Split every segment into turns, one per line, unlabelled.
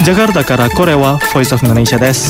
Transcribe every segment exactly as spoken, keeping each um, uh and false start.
ジャカルタからこれはボイスオフインドネシアです。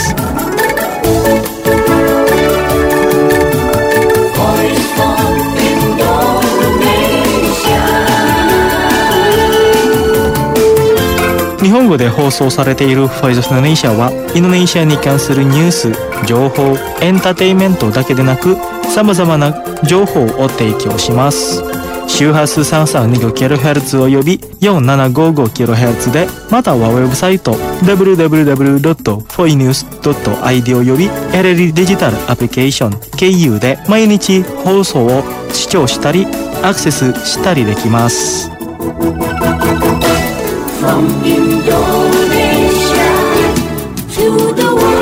日本語で放送されているボイスオフインドネシアはインドネシアに関するニュース、情報、エンターテインメントだけでなくさまざまな情報を提供します。周波数 さんさんにごキロヘルツ および よんななごごキロヘルツ で、またはウェブサイト ダブリューダブリューダブリュードットフォイニュースドットアイディー および エルエル デジタルアプリケーション ケーユー で毎日放送を視聴したりアクセスしたりできます。From Indonesia to the world.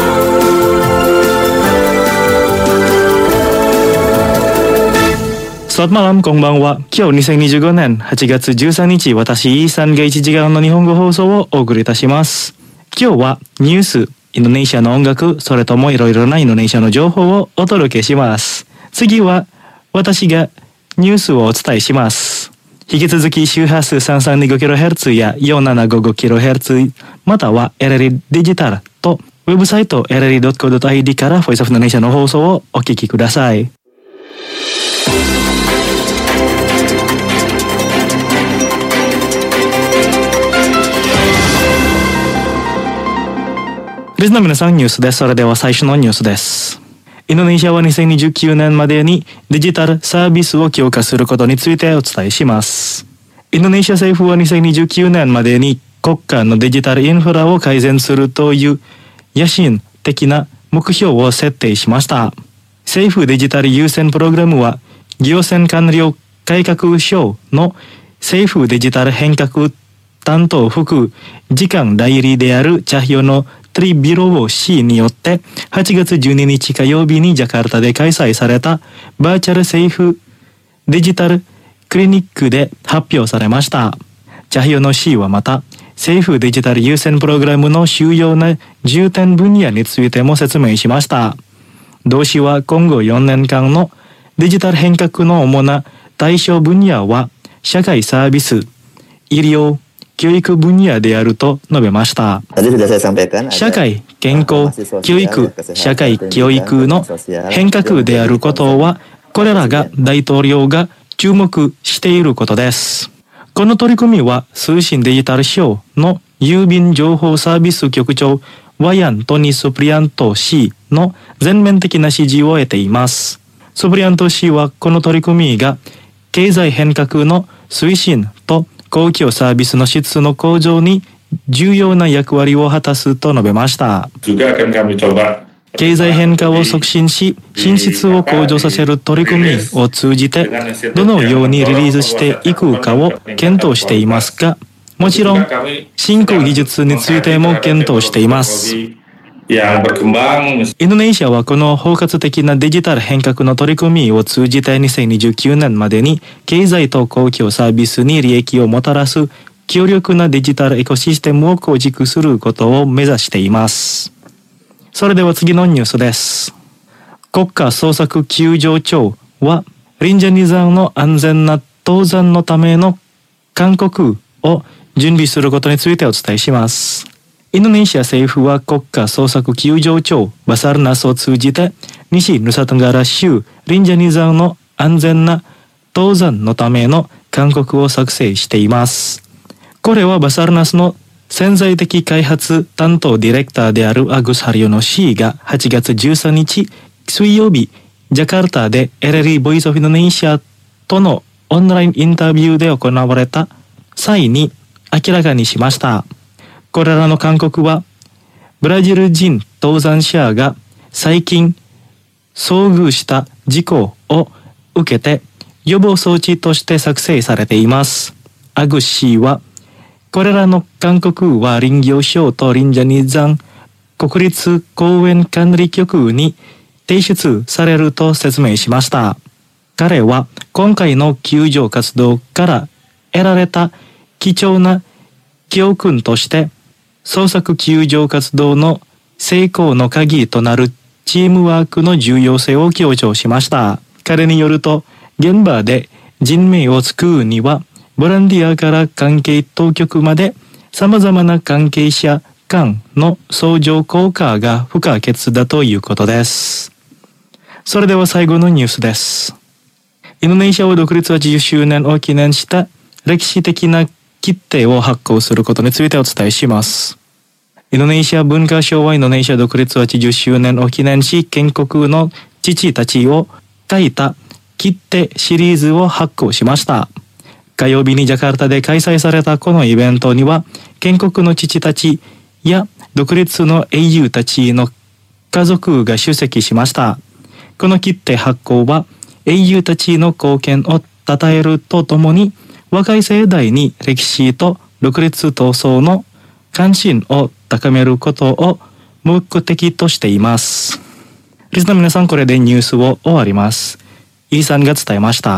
Selamat malam, konbanwa. 今日にせんにじゅうごねんはちがつじゅうさんにち、私イーさんがいちじかんの日本語放送をお送りいたします。今日はニュース、インドネシアの音楽、それともいろいろなインドネシアの情報をお届けします。次は私がニュースをお伝えします。引き続き周波数 さんさんにごキロヘルツ や よんななごごキロヘルツ または エルエル デジタルとウェブサイト エルエルドットコードドットアイディー からボイスオフインドネシアの放送をお聞きください。リスナーの皆さん、ニュースです。それでは最初のニュースです。インドネシアはにせんにじゅうきゅうねんまでにデジタルサービスを強化することについてお伝えします。インドネシア政府はにせんにじゅうきゅうねんまでに国家のデジタルインフラを改善するという野心的な目標を設定しました。政府デジタル優先プログラムは行政官僚改革省の政府デジタル変革担当副次官代理であるチャヒョのトリビロー氏によってはちがつじゅうににち火曜日にジャカルタで開催されたバーチャル政府デジタルクリニックで発表されました。チャヒョの氏はまた政府デジタル優先プログラムの主要な重点分野についても説明しました。同氏は今後よねんかんのデジタル変革の主な対象分野は社会サービス、医療、教育分野であると述べました。社会、健康、教育、社会、教育の変革であることは、これらが大統領が注目していることです。この取り組みは、通信デジタル省の郵便情報サービス局長、ワヤン・トニ・ソプリアント氏の全面的な支持を得ています。ソプリアント氏は、この取り組みが、経済変革の推進と公共サービスの質の向上に重要な役割を果たすと述べました。経済変化を促進し、品質を向上させる取り組みを通じて、どのようにリリースしていくかを検討していますが、もちろん、新興技術についても検討しています。インドネシアはこの包括的なデジタル変革の取り組みを通じてにせんにじゅうきゅうねんまでに経済と公共サービスに利益をもたらす強力なデジタルエコシステムを構築することを目指しています。それでは次のニュースです。国家捜索救助庁はリンジャニ山の安全な登山のための勧告を準備することについてお伝えします。インドネシア政府は国家捜索救助庁バサルナスを通じて西ヌサトンガラ州リンジャニ山の安全な登山のための勧告を作成しています。これはバサルナスの潜在的開発担当ディレクターであるアグス・ハリオの氏がはちがつじゅうさんにち水曜日ジャカルタで エルエル ボイスオフインドネシアとのオンラインインタビューで行われた際に明らかにしました。これらの勧告はブラジル人登山者が最近遭遇した事故を受けて予防装置として作成されています。アグ氏はこれらの勧告は林業省とリンジャニ山国立公園管理局に提出されると説明しました。彼は今回の救助活動から得られた貴重な教訓として捜索救助活動の成功の鍵となるチームワークの重要性を強調しました。彼によると、現場で人命を救うには、ボランティアから関係当局まで様々な関係者間の相乗効果が不可欠だということです。それでは最後のニュースです。インドネシアは独立はちじゅっしゅうねんを記念した歴史的な切手を発行することについてお伝えします。インドネシア文化省はインドネシア独立はちじゅっしゅうねんを記念し、建国の父たちを書いた切手シリーズを発行しました。火曜日にジャカルタで開催されたこのイベントには、建国の父たちや独立の英雄たちの家族が出席しました。この切手発行は英雄たちの貢献を称えるとともに、若い世代に歴史と独立闘争の関心を高めることを目的としています。リスナーの皆さん、これでニュースを終わります。イーさんが伝えました。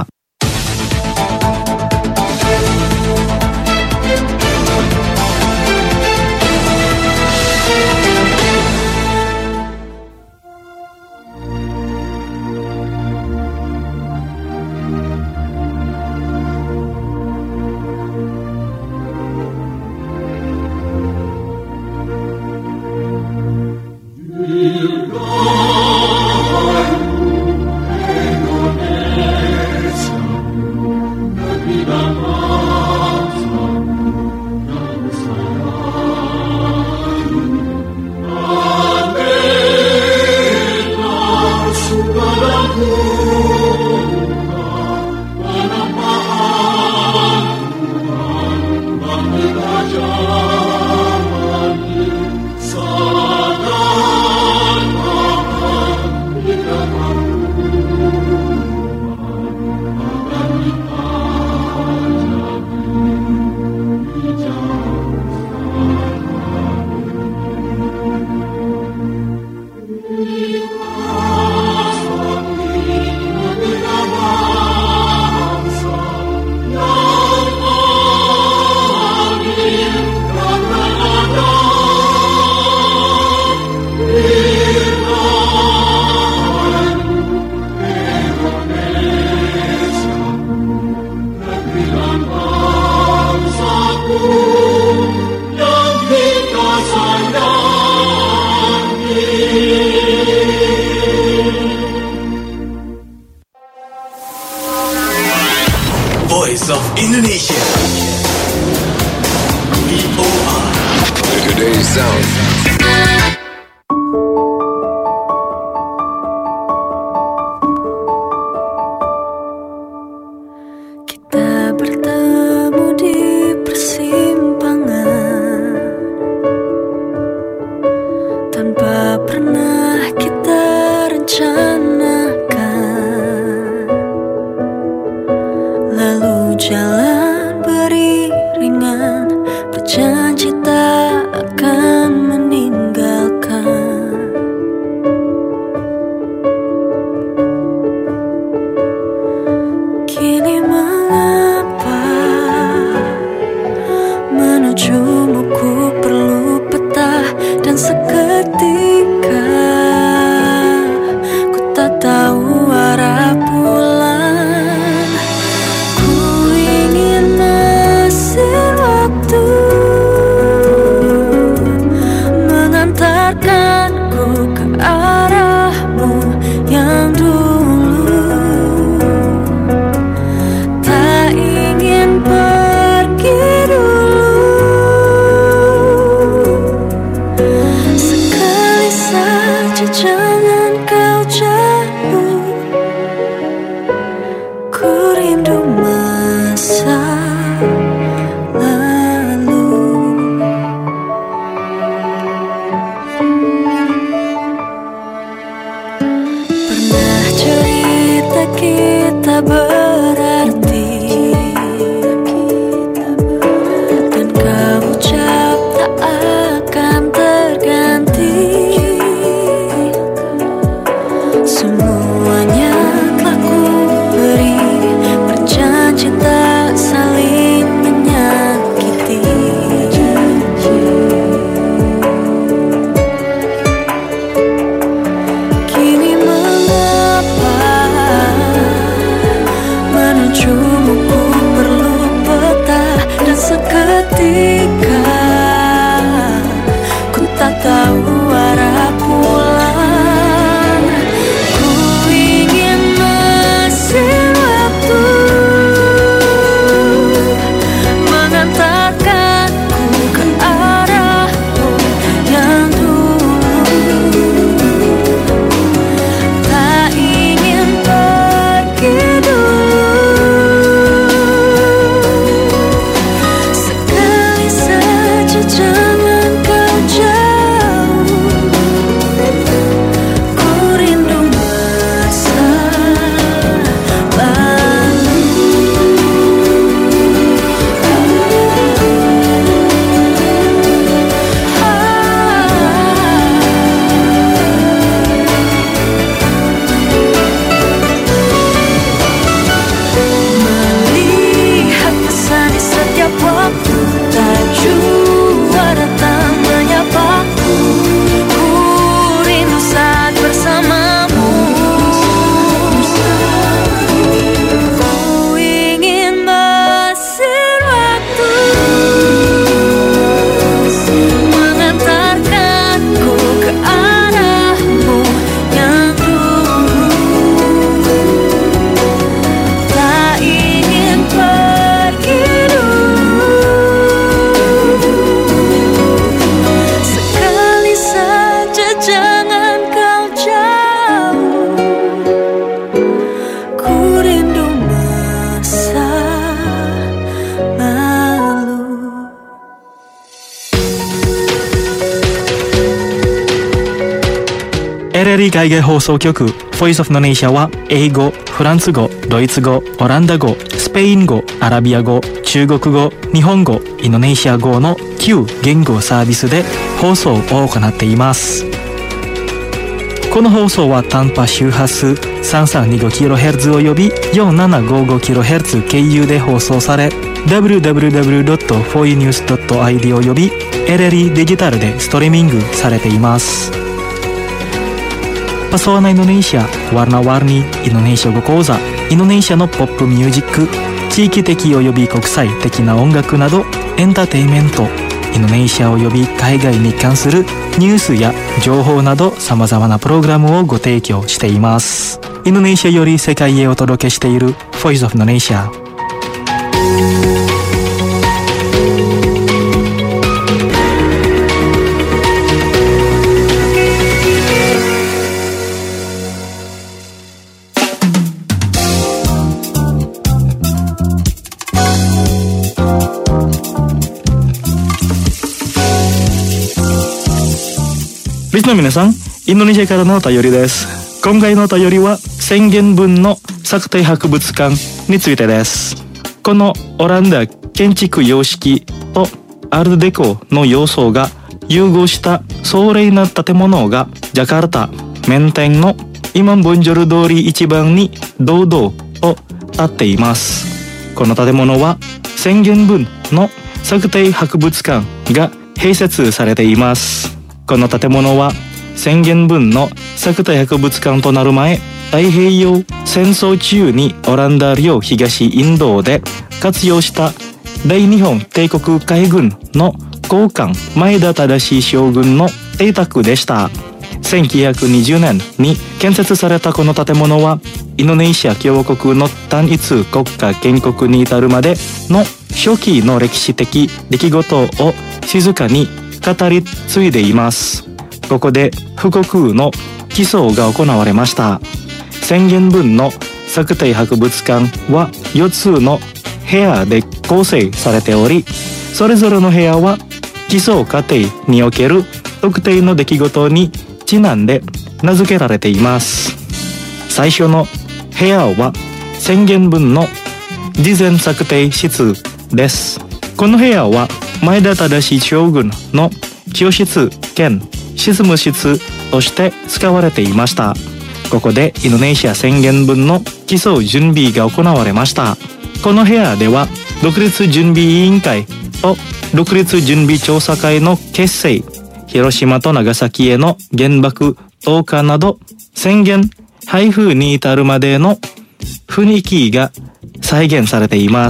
Voice of Indonesia. V O R. Today's sound.
Kita bertemu di persimpangan tanpa pernah kita rencanakan. Lalu jalan beriringan, berjanji tak akan meninggal.
エルエルイー 海外放送局 Voice of Indonesia は英語、フランス語、ドイツ語、オランダ語、スペイン語、アラビア語、中国語、日本語、インドネシア語のきゅう言語サービスで放送を行っています。この放送は短波周波数 さんさんにごキロヘルツ および よんななごごキロヘルツ 経由で放送され ダブリューダブリューダブリュードットフォーイーニュースドットアイディー および エルエルイー デジタルでストリーミングされています。Pesona Indonesia Warna-warni Indonesia語講座、インドネシアのポップミュージック、地域的および国際的な音楽などエンターテインメント、インドネシアおよび海外に関するニュースや情報など様々なプログラムをご提供しています。インドネシアより世界へお届けしている Voice of Indonesia。リスナーの皆さん、インドネシアからのお便りです。今回のお便りは宣言文の作体博物館についてです。このオランダ建築様式とアールデコの要素が融合した壮麗な建物がジャカルタメンテンのイマンボンジョル通り一番に堂々と立っています。この建物は宣言文の作体博物館が併設されています。この建物は宣言文の作体博物館となる前、太平洋戦争中にオランダ領東インドで活用した大日本帝国海軍の高官前田忠将軍の邸宅でした。せんきゅうひゃくにじゅうねんに建設されたこの建物はインドネシア共和国の単一国家建国に至るまでの初期の歴史的出来事を静かに語り継いでいます。ここで復刻の基礎が行われました。宣言文の作体博物館はよっつの部屋で構成されており、それぞれの部屋は基礎過程における特定の出来事にちなんで名付けられています。最初の部屋は宣言文の事前作体室です。この部屋は前田忠将軍の教室兼執務室として使われていました。ここでインドネシア宣言文の基礎準備が行われました。この部屋では独立準備委員会と独立準備調査会の結成、広島と長崎への原爆投下など宣言配布に至るまでの雰囲気が再現されています。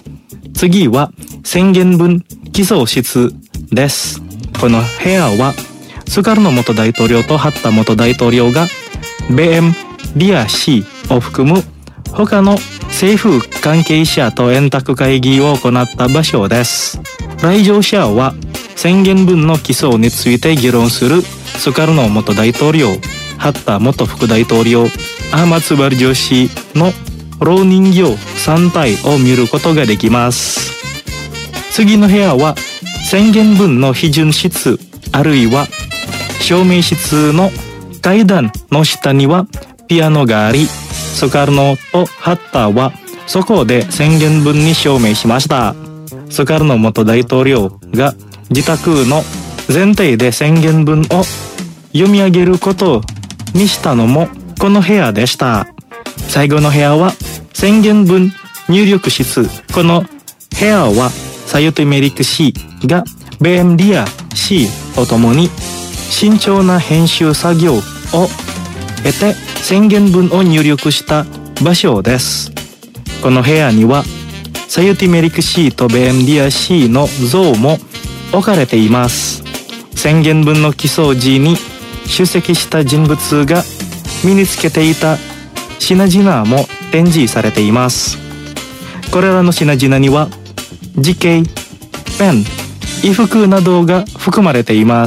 次は宣言文基礎室です。この部屋はスカルノ元大統領とハッタ元大統領がベエムリア氏を含む他の政府関係者と円卓会議を行った場所です。来場者は宣言文の基礎について議論するスカルノ元大統領、ハッタ元副大統領、アハマツバルジョ氏の蝋人形さん体を見ることができます。次の部屋は宣言文の批准室あるいは証明室の階段の下にはピアノがあり、スカルノとハッタはそこで宣言文に署名しました。スカルノ元大統領が自宅の前提で宣言文を読み上げることにしたのもこの部屋でした。最後の部屋は宣言文入力室。この部屋はサユティメリック氏がベエムリア氏と共に慎重な編集作業を経て宣言文を入力した場所です。この部屋にはサユティメリック氏とベエムリア氏の像も置かれています。宣言文の基礎時に出席した人物が身につけていた品々も展示されています。これらの品々には時計、ペン、衣服などが含まれています。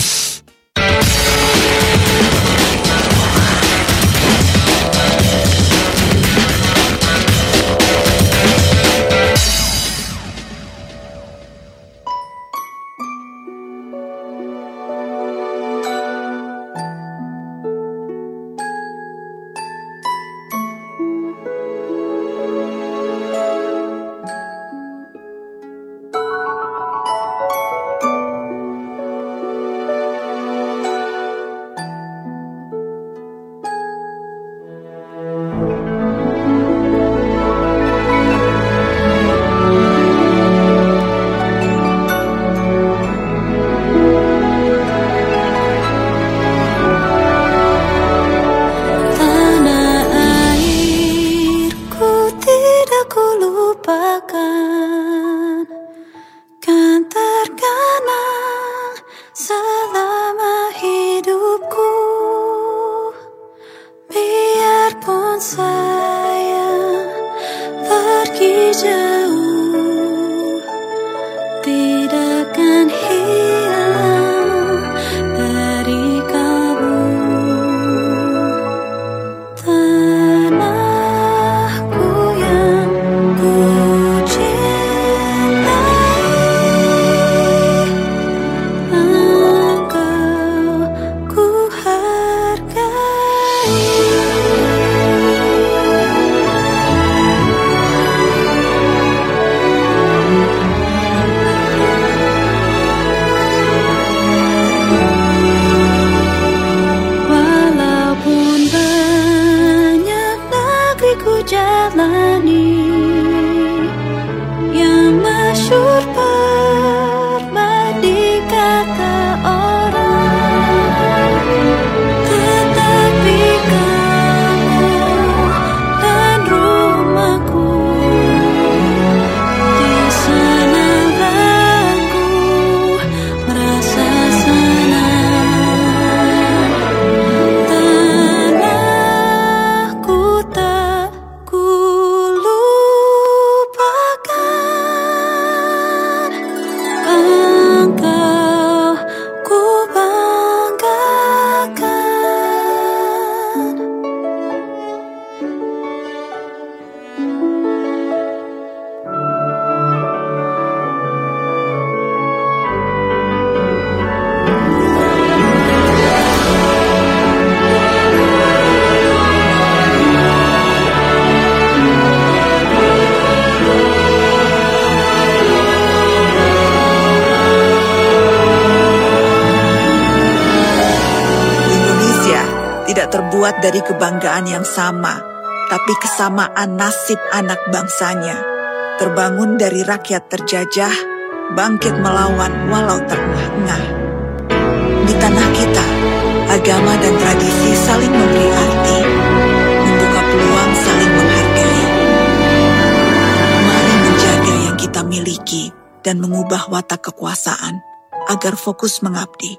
tidak terbuat dari kebanggaan yang sama, tapi kesamaan nasib anak bangsanya. Terbangun dari rakyat terjajah, bangkit melawan walau terengah-engah. Di tanah kita, agama dan tradisi saling memberi arti, membuka peluang saling menghargai. Mari menjaga yang kita miliki dan mengubah watak kekuasaan agar fokus mengabdi.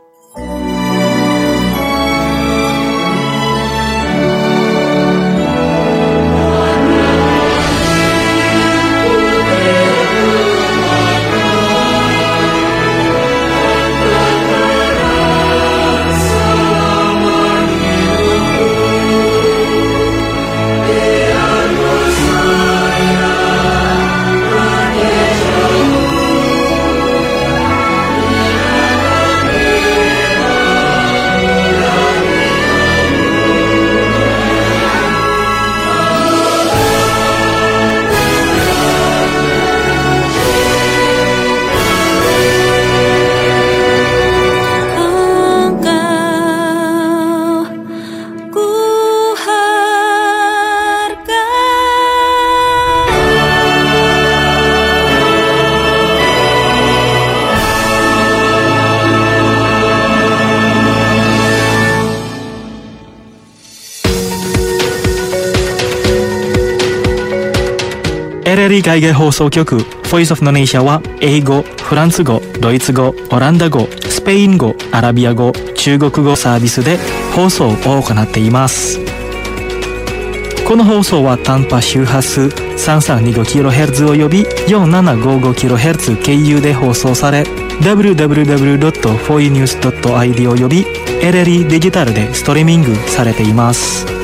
エルエルイ 海外放送局 Voice of Indonesia は英語、フランス語、ドイツ語、オランダ語、スペイン語、アラビア語、中国語サービスで放送を行っています。この放送は短波周波数 さんさんにごキロヘルツ および よんななごごキロヘルツ 経由で放送され ダブリューダブリューダブリュードットフォーイーニュースドットアイディー および エルエルイ デジタルでストリーミングされています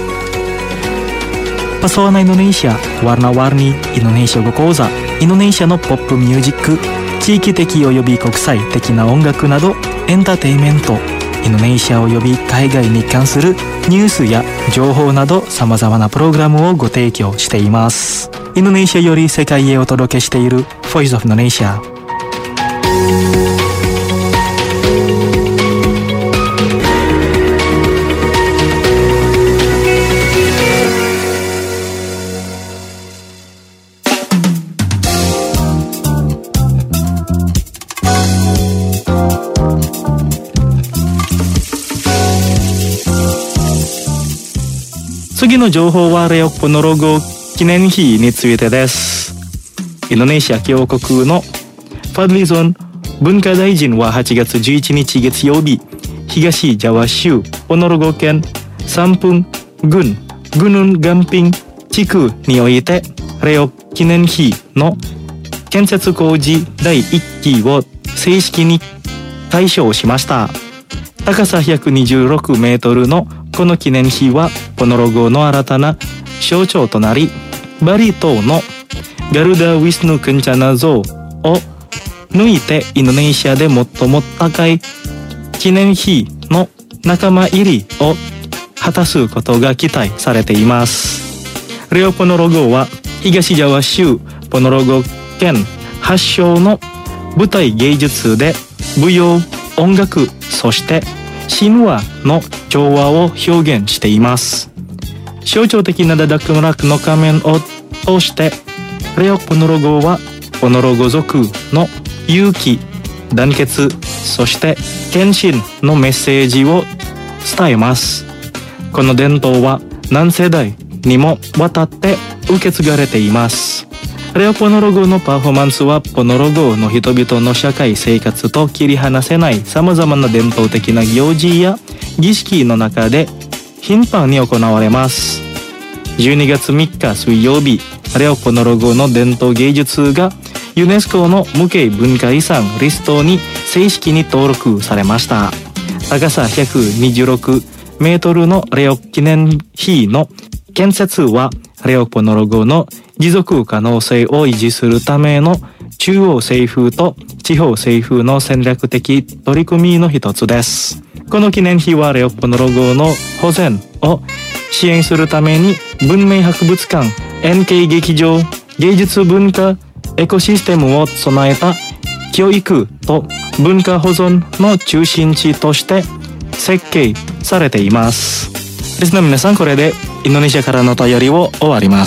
。Pesona Indonesia, warna-warni Indonesia語講座、インドネシアのポップミュージック、地域的及び国際的な音楽などエンターテインメント、インドネシア及び海外に関するニュースや情報など様々なプログラムをご提供しています。インドネシアより世界へお届けしている Voice of Indonesia。次の情報はレオポノロゴ記念碑についてです。インドネシア共和国のファドリゾン文化大臣ははちがつじゅういちにち月曜日、東ジャワ州ポノロゴ県サンプン郡グヌンガンピン地区においてレオ記念碑の建設工事だいいっきを正式に開所しました。高さひゃくにじゅうろくメートルのこの記念碑はポノロゴの新たな象徴となり、バリ島のガルダ・ウィスヌ・クンチャナ像を抜いてインドネシアで最も高い記念碑の仲間入りを果たすことが期待されています。レオポノロゴは東ジャワ州ポノロゴ県発祥の舞台芸術で舞踊、音楽、そして神話の調和を表現しています。象徴的なダダクムラクの仮面を通してレオポノロゴはポノロゴ族の勇気、団結、そして献身のメッセージを伝えます。この伝統は何世代にもわたって受け継がれています。レオポノロゴのパフォーマンスはポノロゴの人々の社会生活と切り離せないさまざまな伝統的な行事や儀式の中で頻繁に行われます。じゅうにがつみっか水曜日、レオポノロゴの伝統芸術がユネスコの無形文化遺産リストに正式に登録されました。高さひゃくにじゅうろくメートルのレオ記念碑の建設はレオポノロゴの持続可能性を維持するための中央政府と地方政府の戦略的取り組みの一つです。この記念碑はレオポノロゴの保全を支援するために文明博物館、円形劇場、芸術文化エコシステムを備えた教育と文化保存の中心地として設計されています。 リスナーの皆さん、これでインドネシアからのお便りを終わります。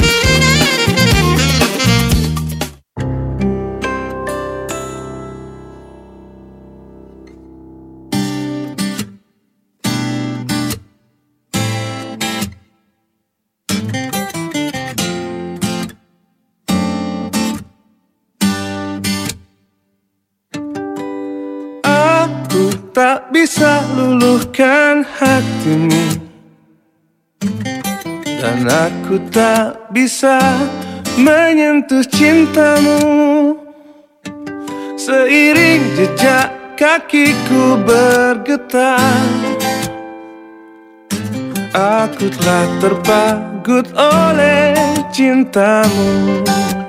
Tak bisa luluhkan hatimu, dan aku tak bisa menyentuh cintamu. Seiring jejak kakiku bergetar, aku telah terpagut oleh cintamu.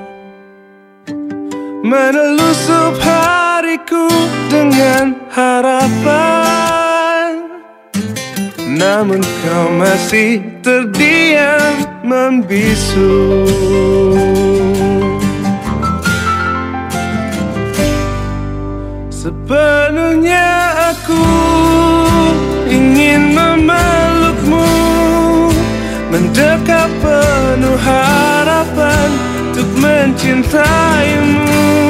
Menelusup hariku dengan harapan, namun kau masih terdiam membisu. Sepenuhnya aku ingin memelukmu, mendekat penuh harapan untuk mencintaimu.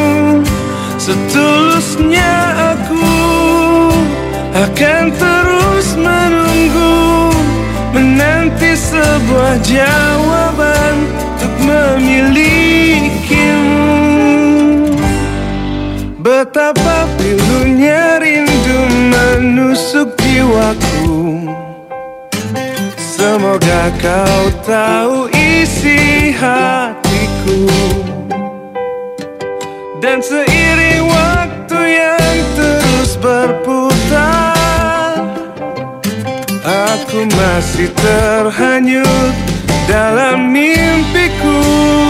Setulusnya aku akan terus menunggu, menanti sebuah jawaban untuk memilikimu. Betapa pilunya rindu menusuk jiwaku, semoga kau tahu isi hatiku. Dan seiring waktu yang terus berputar, aku masih terhanyut dalam mimpiku.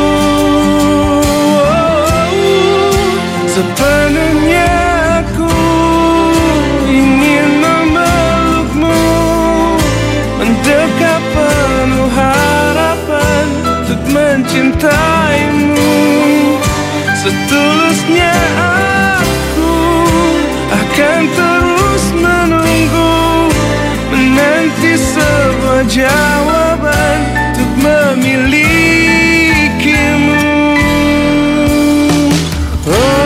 Sepenuhnya aku ingin memelukmu, mendekat penuh harapan untuk mencintaimu. Setulusnya aku akan terus menunggu, menanti sebuah jawaban untuk memilikimu. Oh.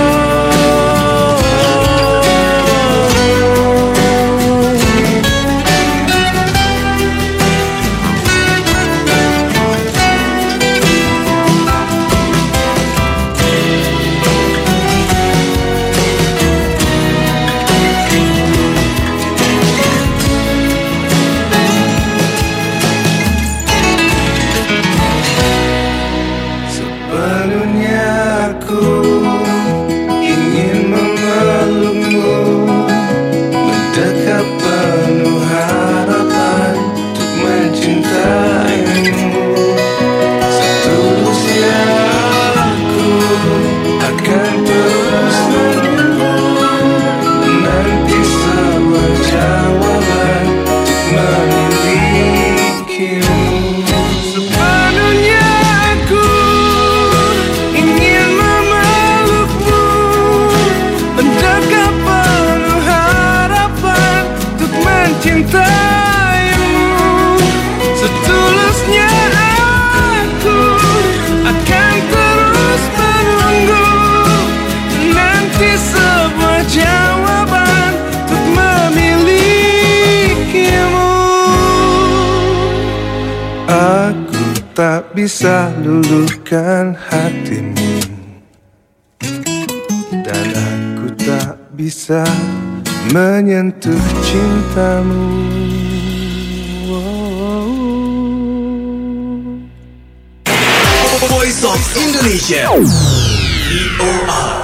Tak bisa luluhkan hatimu, dan aku tak bisa menyentuh cintamu.
Voice of Indonesia, V O R.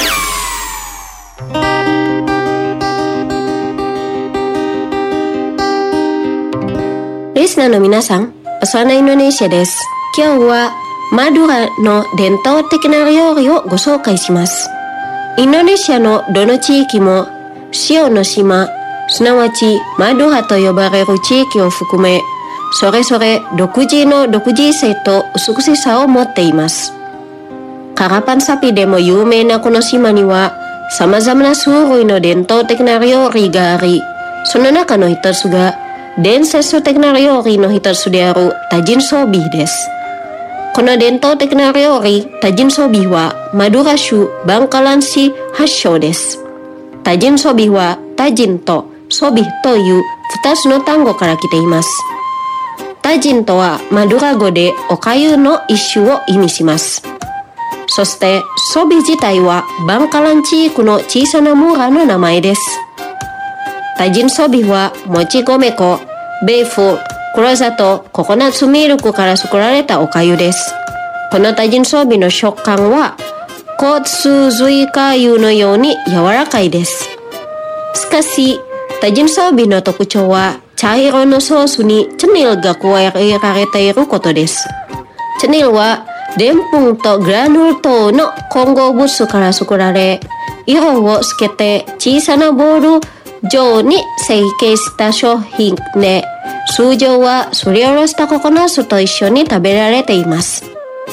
リスナーの皆さん、おさなインドネシアです。今日はマドゥラの伝統的な料理をご紹介します。インドネシアのどの地域も塩の島、すなわちマドゥラと呼ばれる地域を含め、それぞれ独自の独自性と美しさを持っています。カラパンサピでも有名なこの島には、様々な種類の伝統的な料理があり、その中の一つが伝説的な料理の一つであるタジンソービーです。この伝統的な料理、タジンソービーはマドゥラ州バンカラン市発祥です。タジンソービーはタジンとソビという二つの単語から来ています。タジンとはマドゥラ語でおかゆの一種を意味します。そしてソビ自体はバンカラン地域の小さな村の名前です。タジンソビはもち米粉、ベーフ、黒砂糖、ココナッツミルクから作られたおかゆです。このタジンソビの食感は交通髄かゆのように柔らかいです。しかし、タジンソビの特徴は茶色のソースにチャネルが加えられていることです。チャネルはでんぷんとグラヌル糖の混合物質から作られ、色をつけて小さなボール状に成形した商品で、通常はすりおろしたココナッツと一緒に食べられています。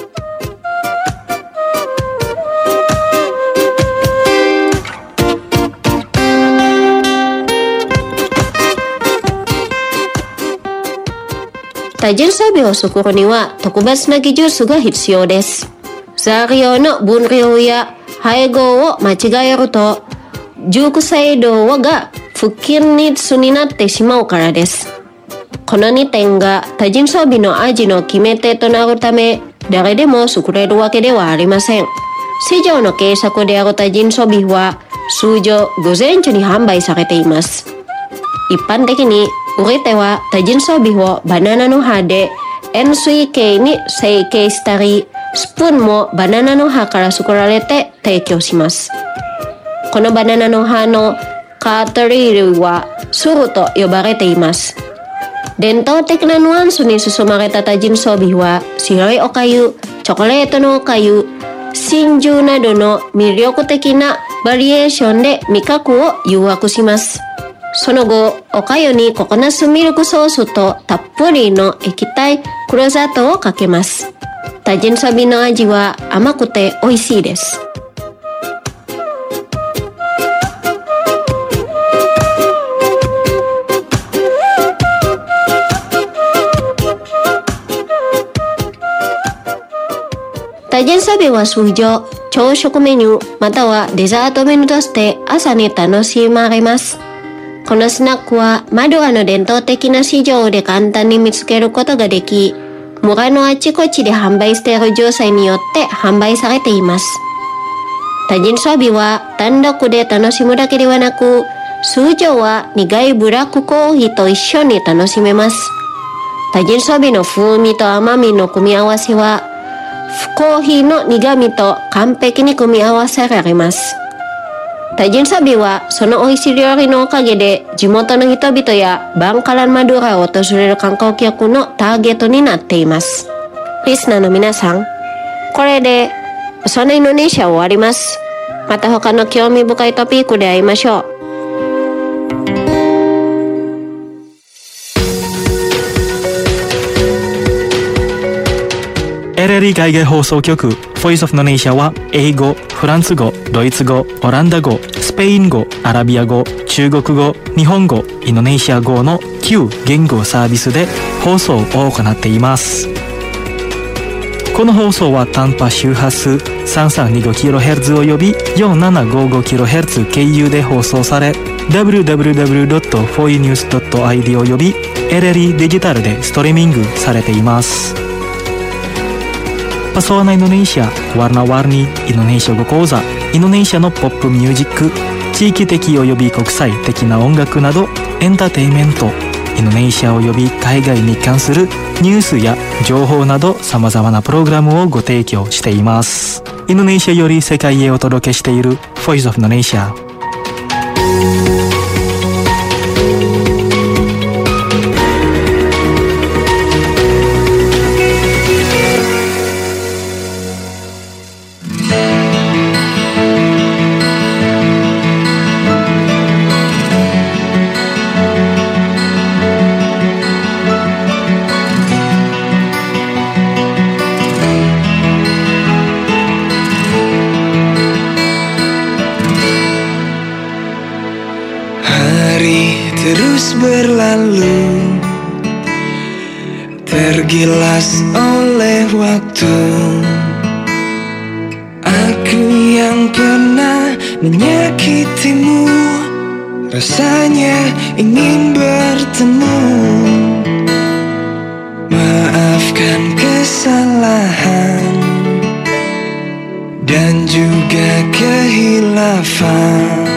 タジンソービを作るには特別な技術が必要です。材料の分量や配合を間違えると、熟成度が不均一になってしまうからです。このにてんがタジンソービの味の決め手となるため、誰でも作れるわけではありません。市場の計測であるタジンソービは通常午前中に販売されています。一般的に売り手はタジンソービをバナナの葉で円錐形に成形したり、スプーンもバナナの葉から作られて提供します。このバナナの葉のカートリールはスルと呼ばれています。伝統的なニュアンスに進まれたタジンソービは白いおかゆ、チョコレートのおかゆ、真珠などの魅力的なバリエーションで味覚を誘惑します。その後、おかゆにココナッツミルクソースとたっぷりの液体黒砂糖をかけます。タジンソービの味は甘くて美味しいです。タジンソービは通常、朝食メニューまたはデザートメニューとして朝に楽しまれます。このスナックはマドゥラの伝統的な市場で簡単に見つけることができ、村のあちこちで販売しているジュースによって販売されています。タジンソービは単独で楽しむだけではなく、通常は苦いブラックコーヒーと一緒に楽しめます。タジンソービの風味と甘みの組み合わせは、コーヒーの苦みと完璧に組み合わせられます。タジンソービはその美味しい料理のおかげで地元の人々やバンカランマドゥラを訪れる観光客のターゲットになっています。リスナーの皆さん、これでそのインドネシアを終わります。また他の興味深いトピックで会いましょう。
エルエルイ 海外放送局 Voice of Indonesia は英語、フランス語、ドイツ語、オランダ語、スペイン語、アラビア語、中国語、日本語、インドネシア語のきゅう言語サービスで放送を行っています。この放送は短波周波数 さんさんにごキロヘルツ および よんななごごキロヘルツ 経由で放送され ダブリューダブリューダブリュードットフォーイーニュースドットアイディー および エルエルイ デジタルでストリーミングされています。Pesona Indonesia, warna-warni Indonesia語講座、インドネシアのポップミュージック、地域的および国際的な音楽などエンターテインメント、インドネシアおよび海外に関するニュースや情報などさまざまなプログラムをご提供しています。インドネシアより世界へお届けしている Voice of Indonesia。
Terus berlalu, tergilas oleh waktu. Aku yang pernah menyakitimu, rasanya ingin bertemu. Maafkan kesalahan dan juga kehilafan.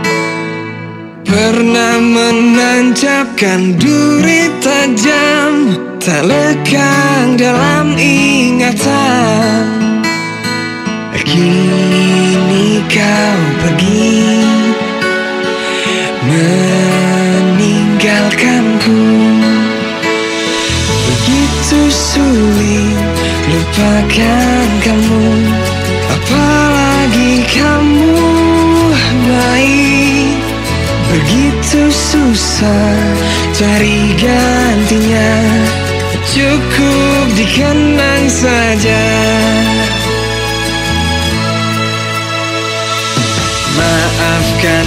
Pernah menancapkan duri tajam, tak lekang dalam ingatan. Kini kau pergi, meninggalkanku. Begitu sulit lupakan kamu, apalagi kamu baik. Begitu susah cari gantinya, cukup dikenang saja. Maafkan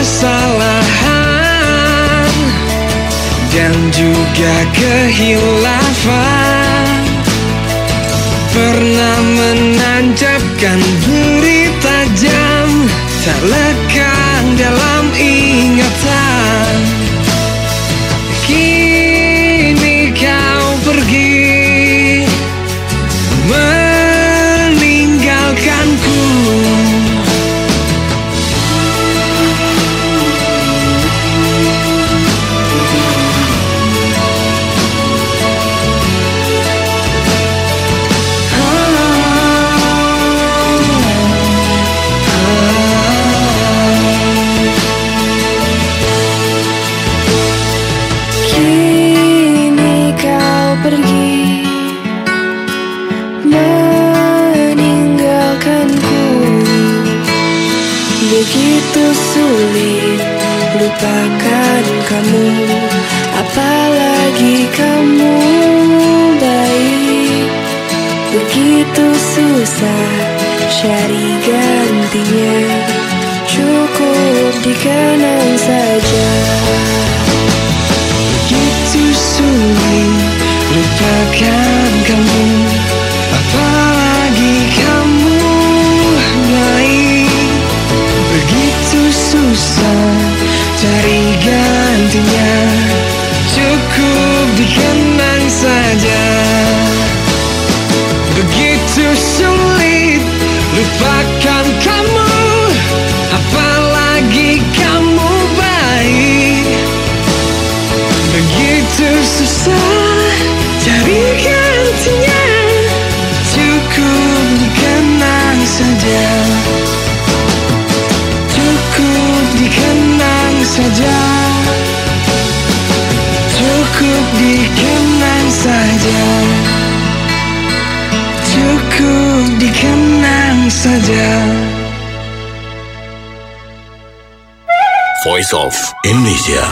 kesalahan dan juga kehilafan. Pernah menancapkan duri tajam, tak lekang dalam ingatan. Kini kau pergi, meninggalkanku.
Begitu sulit lupakan kamu, apalagi kamu baik. Begitu susah cari gantinya, cukup dikenang saja.
Begitu sulit lupakan kamu, apalagi kamu baik. Begitu susah cari gantinya, cukup dikenang saja. Begitu sulit lupakan kamu, apalagi kamu baik. Begitu susah cari gantinya, cukup dikenang saja. Cukup dikenang saja, cukup dikenang saja, cukup dikenang saja.
Voice of Indonesia.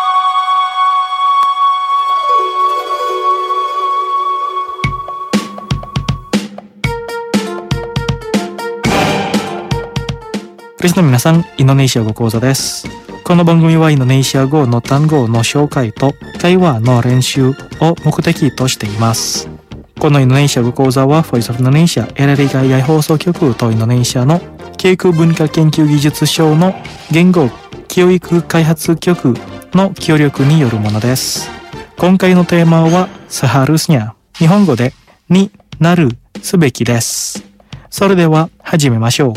Please の皆さん、インドネシア語講座です。この番組はインドネシア語の単語の紹介と会話の練習を目的としています。このインドネシア語講座は Voice of Indonesia エルエル海外放送局とインドネシアの教育文化研究技術省の言語教育開発局の協力によるものです。今回のテーマはseharusnya、日本語でになるすべきです。それでは始めましょう。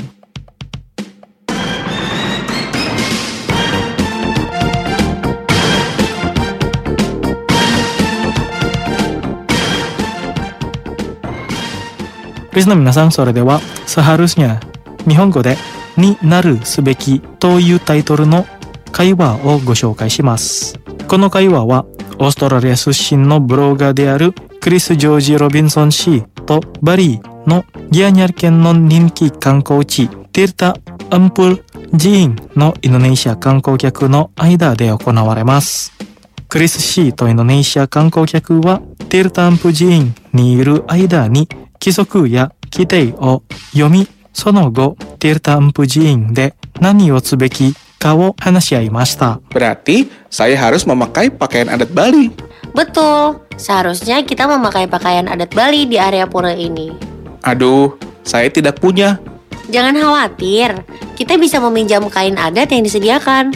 リスの皆さん、それではseharusnya、日本語でになるすべきというタイトルの会話をご紹介します。この会話はオーストラリア出身のブロガーであるクリス・ジョージ・ロビンソン氏とバリーのギアニャル県の人気観光地ティルタ・アンプル寺院のインドネシア観光客の間で行われます。クリス氏とインドネシア観光客はティルタ・アンプル寺院にいる間に規則や規定を読み、その後ティルタ・アンプル寺院で何をすべきかを話し合いました。
Berarti saya harus memakai pakaian adat Bali.
Betul, seharusnya kita memakai pakaian adat Bali di area pura ini.
Aduh, saya tidak punya.
Jangan khawatir, kita bisa meminjam kain adat yang disediakan.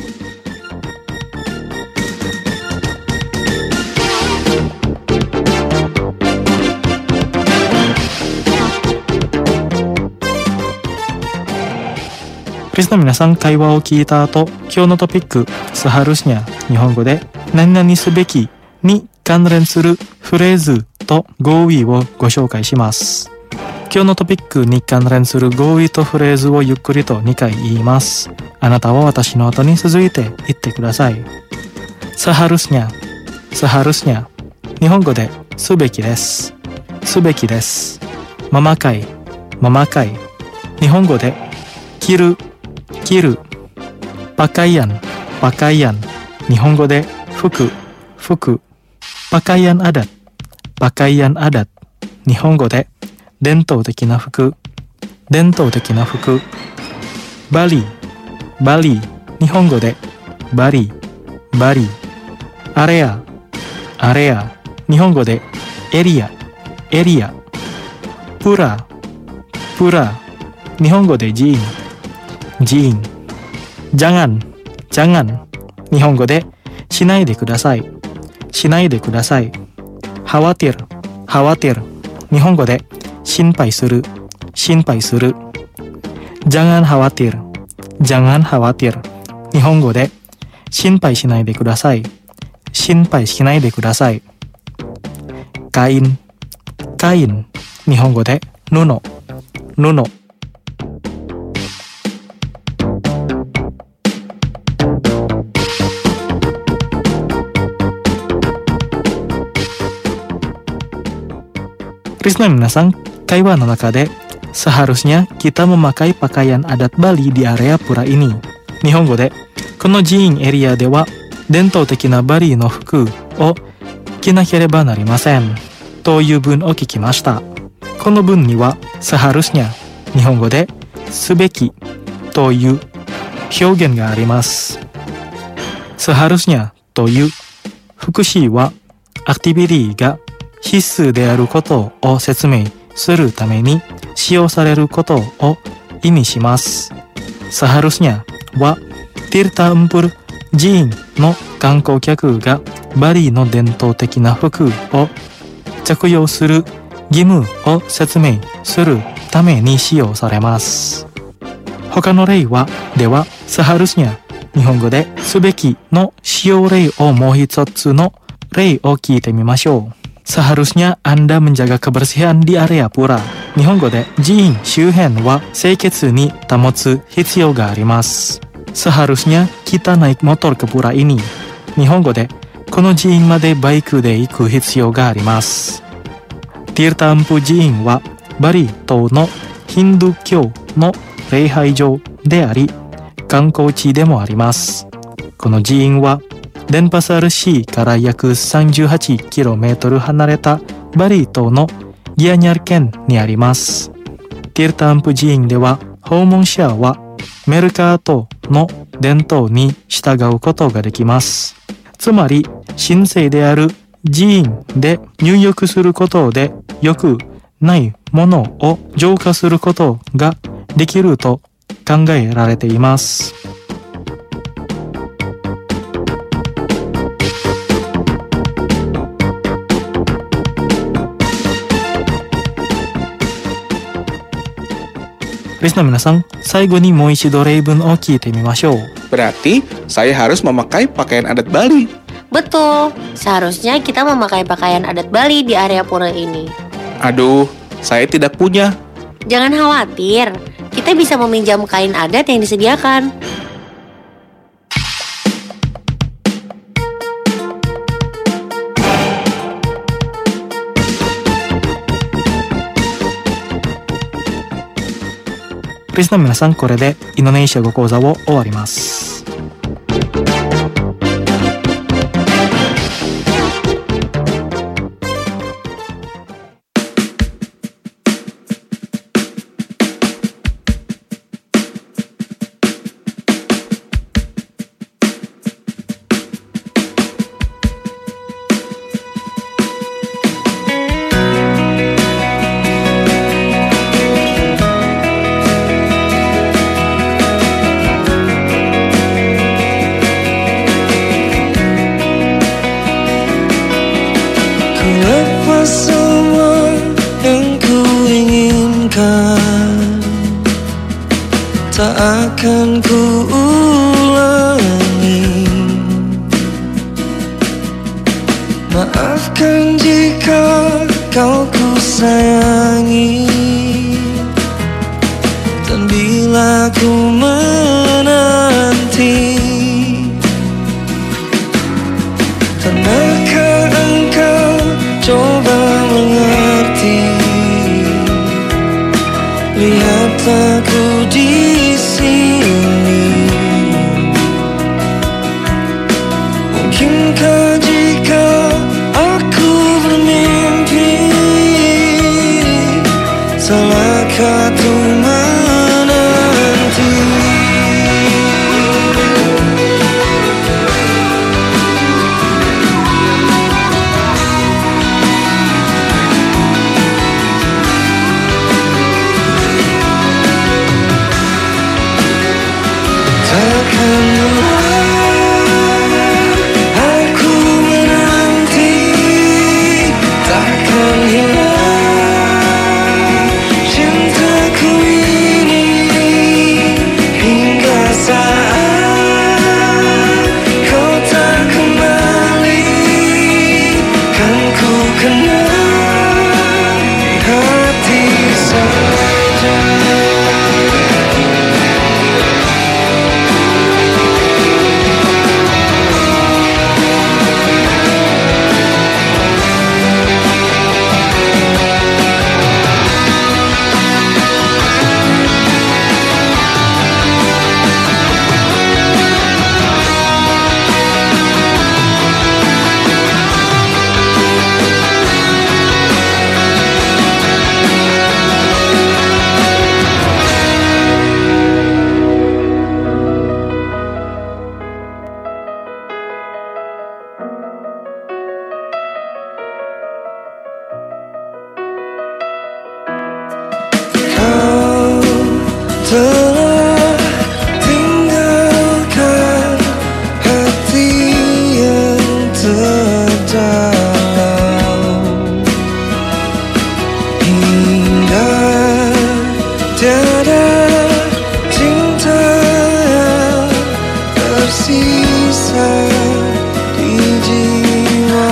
Pleaseの皆さん、会話を聞いた後、今日のトピック、seharusnya、日本語で、何々すべきに関連するフレーズと語彙をご紹介します。今日のトピックに関連する語彙とフレーズをゆっくりとにかい言います。あなたは私の後に続いて言ってください。seharusnya、seharusnya、日本語で、すべきです。すべきです。memakai、memakai、日本語で、着る、着る。pakaian、pakaian、日本語で、服、服。pakaian adat、pakaian adat、日本語で、伝統的な服、伝統的な服。バリ、バリ、日本語で、バリ、バリ。アレア、アレア、日本語で、エリア、エリア。プラ、プラ、日本語で寺院、寺院。jangan、jangan、日本語で、しないでください、しないでください。khawatir、khawatir、日本語で、心配する、心配する。jangan khawatir、jangan khawatir、日本語で、心配しないでください、心配しないでください。kain、kain、日本語で、布、布。Pleaseの皆さん、会話の中で、seharusnya kita memakai pakaian adat Bali di area pura ini。日本語で、この寺院エリアでは、伝統的なバリの服を着なければなりません。という文を聞きました。この文には、seharusnya、日本語で、すべきという表現があります。seharusnya という副詞は、アクティビティが必須であることを説明するために使用されることを意味します。seharusnya はティルタンプル寺院の観光客がバリの伝統的な服を着用する義務を説明するために使用されます。他の例はではseharusnya日本語ですべきの使用例をもう一つの例を聞いてみましょう。seharusnya Anda menjaga kebersihan di area pura。日本語で寺院周辺は清潔に保つ必要があります。seharusnya kita naik motor ke pura ini。日本語でこの寺院までバイクで行く必要があります。ティルタンプ寺院はバリ島のヒンドゥー教の礼拝場であり観光地でもあります。この寺院はデンパサル市から約 さんじゅうはちキロメートル 離れたバリ島のギアニャル県にあります。ティルタンプ寺院では訪問者はメルカートの伝統に従うことができます。つまり神聖である寺院で入浴することで良くないものを浄化することができると考えられています。Pleaseの皆さん、最後にもう一度例文を聞いてみましょう。
Berarti saya harus memakai pakaian adat Bali.
Betul, seharusnya kita memakai pakaian adat Bali di area pura ini.
Aduh, saya tidak punya.
Jangan khawatir, kita bisa meminjam kain adat yang disediakan.
Pleaseの皆さん、これでインドネシア語講座を終わります。
semua yang ku inginkan tak akan ku ulangi. Maafkan jika kau ku sayangi, dan bila ku menanti, pernahkah engkau coba mengerti? Lihatlah ku di sini. Mungkinkah jika aku bermimpi, salahkah tuh menanti? Telah tinggalkan hati yang terdalam, hingga tiada cinta yang tersisa di jiwa.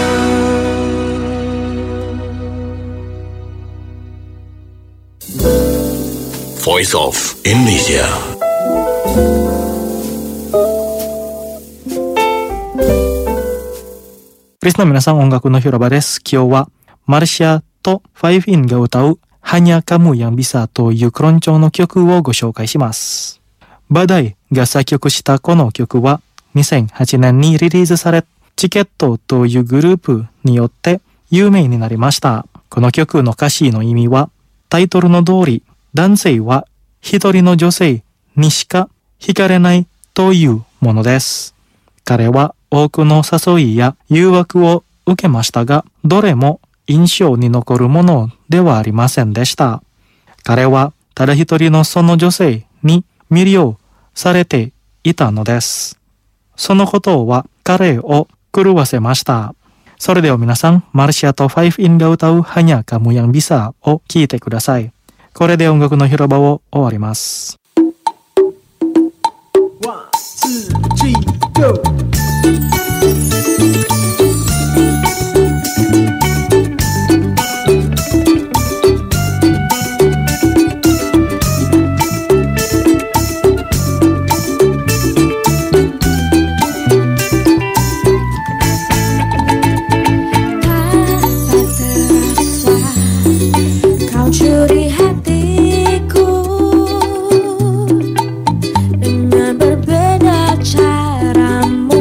Voice of Indonesia.
Prisna minasang, ongaku no Hiroba desu. Kyou wa Marcia to Five Inが歌うHanya Kamu Yang Bisa というクロン調の曲をご紹介します。バダイが作曲したこの曲はにせんはちねんにリリースされ、チケットというグループによって有名になりました。この曲の歌詞の意味は、タイトルの通り、男性は一人の女性にしか惹かれないというものです。彼は多くの誘いや誘惑を受けましたが、どれも印象に残るものではありませんでした。彼はただ一人のその女性に魅了されていたのです。そのことは彼を狂わせました。それでは皆さん、マルシアとファイブインが歌うHanya Kamu Yang Bisaを聴いてください。これで音楽の広場を終わります。
ワン、ツー、スリー、ゴー。
Curi hatiku dengan berbeda caramu.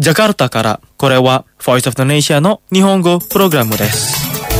ジャカルタから、これは Voice of Indonesia の日本語プログラムです。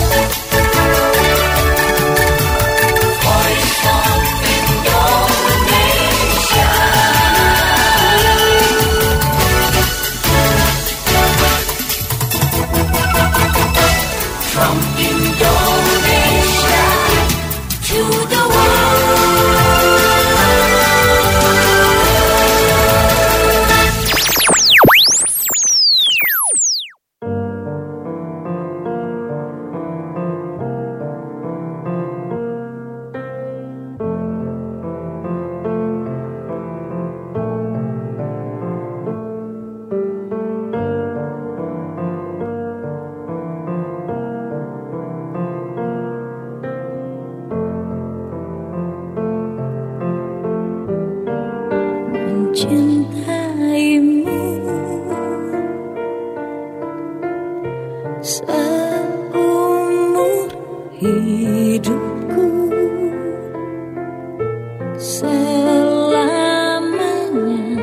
Mencintaimu seumur hidupku, selamanya,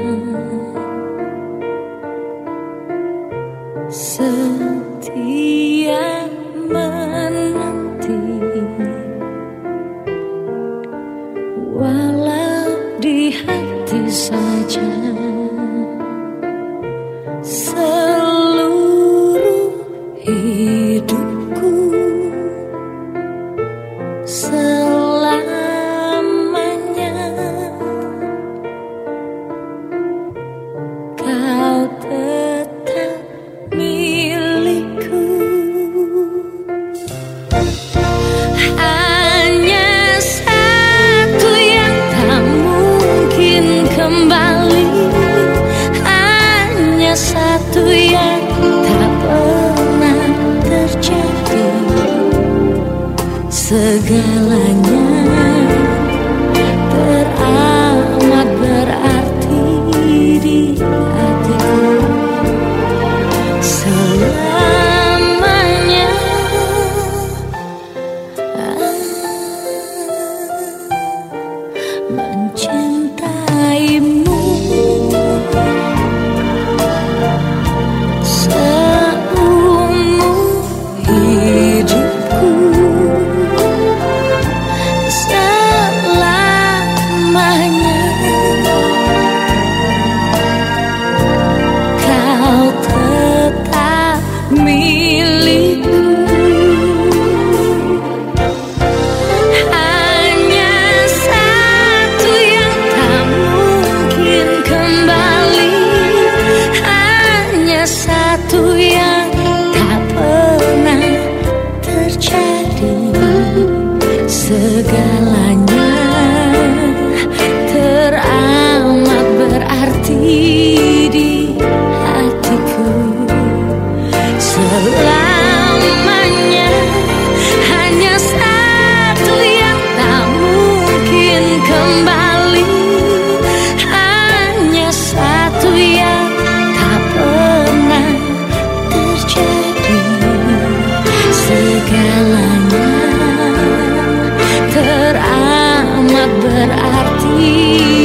setia menanti, walau di hati saja. Seluruh hidupku selamanya kau tetap milikku. Hanya satu yang tak mungkin kembali, hanya satu yang tak pernah terjadi. Segalanya teramat berarti di hatiku. Selamanya mencintaimu seumur hidupku, selamanya kau tetap milikku. Hanya satu yang tak mungkin kembali, hanya satu yang tak pernah terjadi. Segalanya teramat berarti di hatiku. Selamanya hanya satu yang tak mungkin kembali, hanya satu yang tak pernah terjadi. Segalanya teramat berarti